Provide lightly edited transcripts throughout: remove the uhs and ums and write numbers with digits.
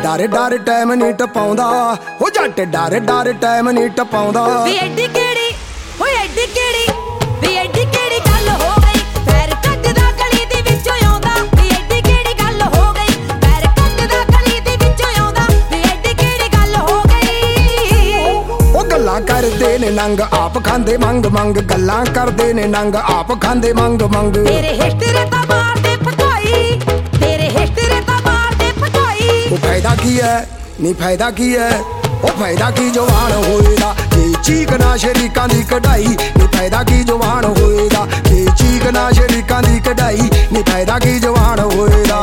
ਡਰ ਡਰ ਟਾਈਮ ਨਹੀਂ ਟਪਾਉਂਦਾ ਹੋ ਜੱਟ ਡਰ ਡਰ ਟਾਈਮ ਨਹੀਂ ਟਪਾਉਂਦਾ ਵੀ ਐਡੀ ਕਿਹੜੀ ਹੋਏ ਐਡੀ ਕਿਹੜੀ ਵੀ ਐਡੀ ਕਿਹੜੀ ਗੱਲ ਹੋ ਗਈ ਪੈਰ ਕੱਟਦਾ ਗਲੀ ਦੇ ਵਿੱਚੋਂ ਆਉਂਦਾ ਵੀ ਐਡੀ ਕਿਹੜੀ ਗੱਲ ਹੋ ਗਈ ਪੈਰ ਕੱਟਦਾ ਗਲੀ ਦੇ ਵਿੱਚੋਂ ਆਉਂਦਾ ਵੀ ਐਡੀ ਕਿਹੜੀ ਗੱਲ ਹੋ ਗਈ ਉਹ ਗੱਲਾਂ ਕਰਦੇ ਨੇ ਨੰਗ ਆਪ ਖਾਂਦੇ ਮੰਗ ਮੰਗ ਗੱਲਾਂ ਕਰਦੇ ਨੇ ਨੰਗ ਆਪ ਖਾਂਦੇ ਮੰਗ ਮੰਗ ਤੇਰੇ ਹਿਸਟਰੀ ਤਾਂ ਮਾਰਦੇ ਫਟਾਈ ਤੇਰੇ ਹਿਸਟਰੀ ਤਾਂ ਮਾਰਦੇ ਫਟਾਈ ਉਹ ਫਾਇਦਾ ਕੀ ਹੈ ਨਹੀਂ ਫਾਇਦਾ ਕੀ ਹੈ ਉਹ ਫਾਇਦਾ ਕੀ ਜਵਾਨ ਹੋਏਦਾ ਜੇ ਚੀਕਣਾ ਸ਼ਰੀਕਾਂ ਦੀ ਕਢਾਈ ਨਹੀਂ ਫਾਇਦਾ ਕੀ ਜਵਾਨ ਹੋਏਦਾ ਜੇ ਚੀਕਣਾ ਸ਼ਰੀਕਾਂ ਦੀ ਕਢਾਈ ਨਹੀਂ ਫਾਇਦਾ ਕੀ ਜਵਾਨ ਹੋਏਦਾ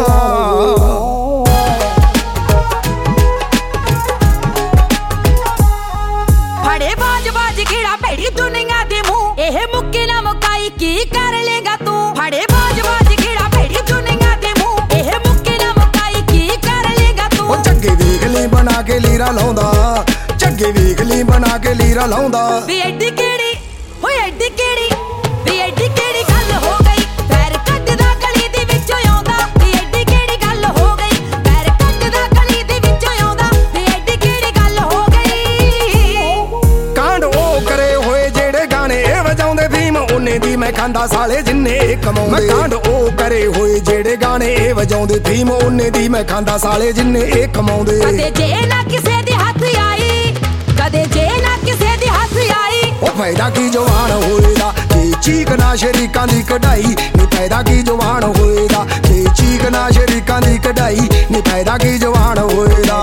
ਫੜੇ ਬਾਜ ਬਾਜ ਖੇੜਾ ਭੈੜੀ ਦੁਨੀਆ ਦੇ ਮੂੰਹ ਇਹ ਮੁੱਕੇ ਨਾ ਮੁਕਾਈ ਕੀ ਕਰ ਲੇਗਾ ਤੂੰ ਫੜੇ ਬਾਜ ਬਾਜ ਖੇੜਾ ਭੈੜੀ ਦੁਨੀਆ ਦੇ ਮੂੰਹ ਇਹ ਮੁੱਕੇ ਨਾ ਮੁਕਾਈ ਕੀ ਕਰ ਲੇਗਾ ਤੂੰ ਉਹ ਝੱਗੇ ਵੇਖ ਲਈ ਬਣਾ ਕੇ ਲੀਰਾ ਲਾਉਂਦਾ ਝੱਗੇ ਵੇਖ ਲਈ ਬਣਾ ਕੇ ਲੀਰਾ ਲਾਉਂਦਾ ਵੀ ਐਡੀ ਕਿਹੜੀ ਹੋਏ ਐਡੀ ਕਿਹੜੀ ਵੀ ਐਡੀ ਕਿਹੜੀ ਗੱਲ ਹੋ ਗਈ ਪੈਰ ਕੱਟਦਾ ਗਲੀ ਦੇ ਵਿੱਚੋਂ ਆਉਂਦਾ ਵੀ ਐਡੀ ਕਿਹੜੀ ਗੱਲ ਹੋ ਗਈ ਪੈਰ ਕੱਟਦਾ ਗਲੀ ਦੇ ਵਿੱਚੋਂ ਆਉਂਦਾ ਵੀ ਐਡੀ ਕਿਹੜੀ ਗੱਲ ਹੋ ਗਈ ਕਾਂਡ ਉਹ ਕਰੇ ਹੋਏ ਜਿਹੜੇ ਗਾਣੇ ਇਹ ਵਜਾਉਂਦੇ ਫੀਮ ਉਹਨੇ ਦੀ ਮੈਂ ਖਾਂਦਾ ਸਾਲੇ ਜਿੰਨੇ ਕਮਾਉਂਦੇ ਮੈਂ ਕਾਂਡ ਉਹ ਕਰੇ ਹੋਏ ਜਿਹੜੇ ਗਾਣੇ ਇਹ ਵਜਾਉਂਦੇ ਫੀਮ ਉਹਨੇ ਦੀ ਮੈਂ ਖਾਂਦਾ ਸਾਲੇ ਜਿੰਨੇ ਇਹ ਕਮਾਉਂਦੇ ਕਦੇ ਜੇ ਨਾ ਕਿਸੇ ਦੇ ਹੱਥ ਆਈ ਕਦੇ ਜੇ ਨਾ ਕਿਸੇ ਦੇ ਹੱਥ ਆਈ ਉਹ ਫਾਇਦਾ ਕੀ ਜਵਾਨ ਹੋਏਦਾ ਜੇ ਚੀਕਣਾ ਸ਼ਰੀਕਾਂ ਦੀ ਕਢਾਈ ਨਹੀਂ ਫਾਇਦਾ ਕੀ ਜਵਾਨ ਹੋਏਦਾ ਜੇ ਚੀਕਣਾ ਸ਼ਰੀਕਾਂ ਦੀ ਕਢਾਈ ਨਹੀਂ ਫਾਇਦਾ ਕੀ ਜਵਾਨ ਹੋਏਦਾ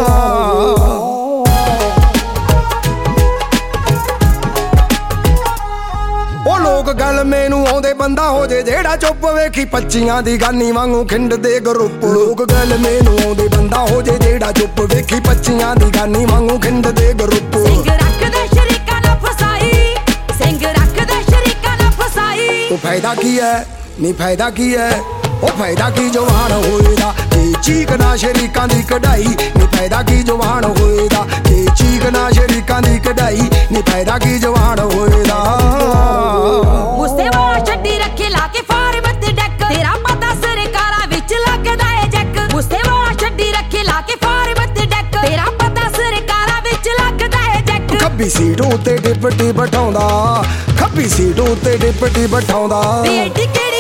ਉਹ ਲੋਕ ਗੱਲ ਮੈਨੂੰ ਆਉਂਦੇ ਬੰਦਾ ਹੋ ਜੇ ਜਿਹੜਾ ਚੁੱਪ ਵੇਖੀ ਪੱਚੀਆਂ ਦੀ ਗਾਨੀ ਵਾਂਗੂ ਖਿੰਡਦੇ ਗਰੁੱਪ ਲੋਕ ਗੱਲ ਮੈਨੂੰ ਆਉਂਦੇ ਬੰਦਾ ਹੋ ਜੇ ਜਿਹੜਾ ਚੁੱਪ ਵੇਖੀ ਪੱਚੀਆਂ ਦੀ ਗਾਨੀ ਵਾਂਗੂ ਖਿੰਡਦੇ ਗਰੁੱਪ ਸਿੰਘ ਰੱਖਦਾ ਸ਼ਰੀਕਾਂ ਨਾ ਫਸਾਈ ਸਿੰਘ ਰੱਖਦਾ ਸ਼ਰੀਕਾਂ ਨਾ ਫਸਾਈ ਉਹ ਫਾਇਦਾ ਕੀ ਹੈ ਨਹੀਂ ਫਾਇਦਾ ਕੀ ਹੈ ਉਹ ਫਾਇਦਾ ਕੀ ਜਵਾਨ ਹੋਏਦਾ ਜੇ ਚੀਕਣਾ ਸ਼ਰੀਕਾਂ ਦੀ ਕਢਾਈ ਨਹੀਂ ਫਾਇਦਾ ਕੀ ਜਵਾਨ ਹੋਏਦਾ ਜੇ ਚੀਕਣਾ ਸ਼ਰੀਕਾਂ ਦੀ ਕਢਾਈ ਨਹੀਂ ਫਾਇਦਾ ਕੀ ਜਵਾਨ ਹੋਏਦਾ ਮੁਸਤੇ ਵਾਲਾ ਛੱਡੀ ਰੱਖੇ ਲਾ ਕੇ ਫਾਰਮ ਤੇ ਡੈਕ ਤੇਰਾ ਪਤਾ ਸਰਕਾਰਾਂ ਵਿੱਚ ਲੱਗਦਾ ਏ ਜੱਕ ਮੁਸਤੇ ਵਾਲਾ ਛੱਡੀ ਰੱਖੇ ਲਾ ਕੇ ਫਾਰਮ ਤੇ ਡੈਕ ਤੇਰਾ ਪਤਾ ਸਰਕਾਰਾਂ ਵਿੱਚ ਲੱਗਦਾ ਏ ਜੱਕ ਖੱਬੀ ਸੀਟ ਉੱਤੇ ਡਿਪਟੀ ਬਿਠਾਉਂਦਾ ਖੱਬੀ ਸੀਟ ਉੱਤੇ ਡਿਪਟੀ ਬਿਠਾਉਂਦਾ ਵੀ ਐਡੀ